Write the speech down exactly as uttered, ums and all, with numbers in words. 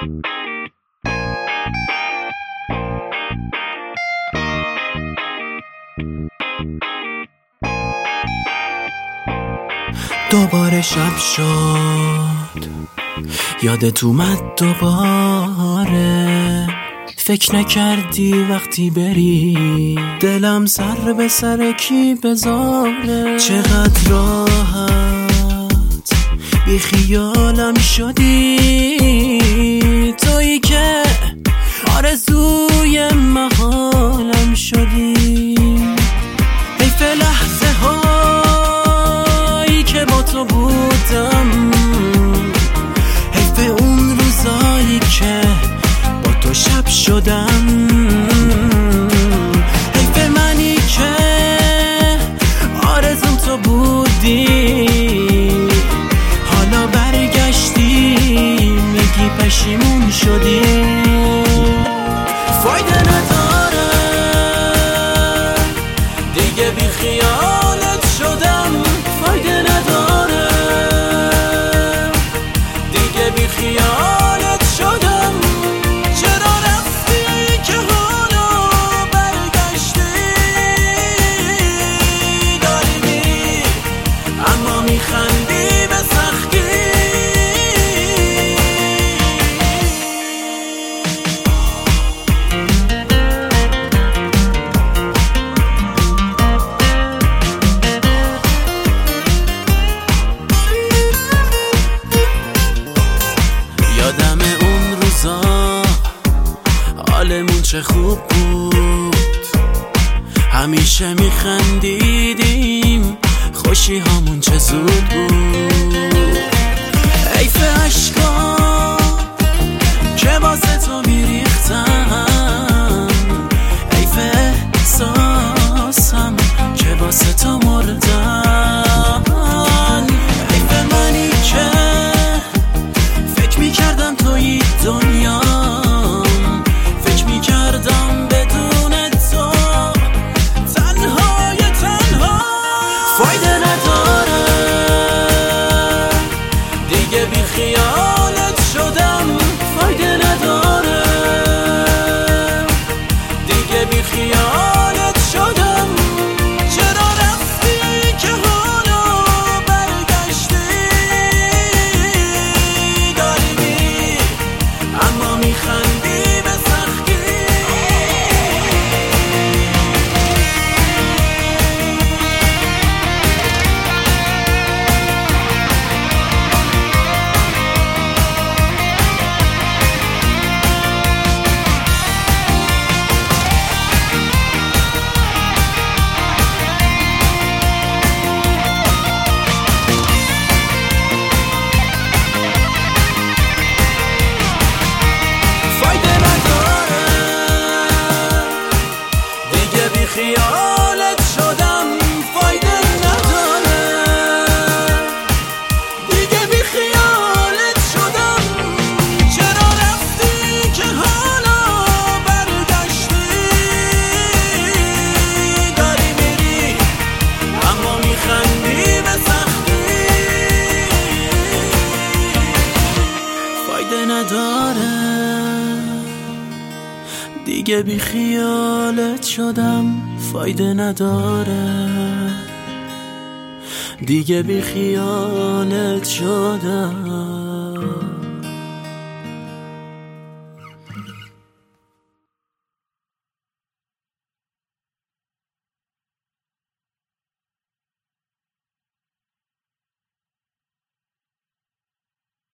دوباره شب شد، یادت اومد دوباره. فکر نکردی وقتی بری دلم سر به سر کی بذاره. چقدر راحت بی خیالم شدی، تویی که آرزوی محالم شدی. حیف لحظه هایی که با تو بودم، حیف اون روزایی که با تو شب شدم. حیف منی که آرزوم تو بودی، حالا برگشتی میگی پشیمون شدی. فایده نداره دیگه بی خیالت شدم، فایده نداره دیگه بی خیالت شدم. چرا رفتی که حالا برگشتی؟ داری میری اما میخندی به سختی. یادم اون روزا حالمون چه خوب بود، همیشه میخندیدیم، خوشی هامون چه زود بود. حیف عشقا که واسه تو میریختم، حیف احساسم که واسه تو مردم. حیف منی که فکر میکردم توی دنیام، فکر میکردم بدون تو تنهای تنها. فایده نداره دیگه بی خیالت شدم، فایده نداره دیگه بی خیالت شدم. چرا رفتی که حالا برگشتی؟ داری میری اما میخندی به سختی. خیالت شدم، فایده نداره دیگه بی خیالت شدم. چرا رفتی که حالا برگشتی؟ داری میری اما میخندی به سختی. فایده نداره دیگه بی خیالت شدم، فایده نداره دیگه بی خیالت شدم.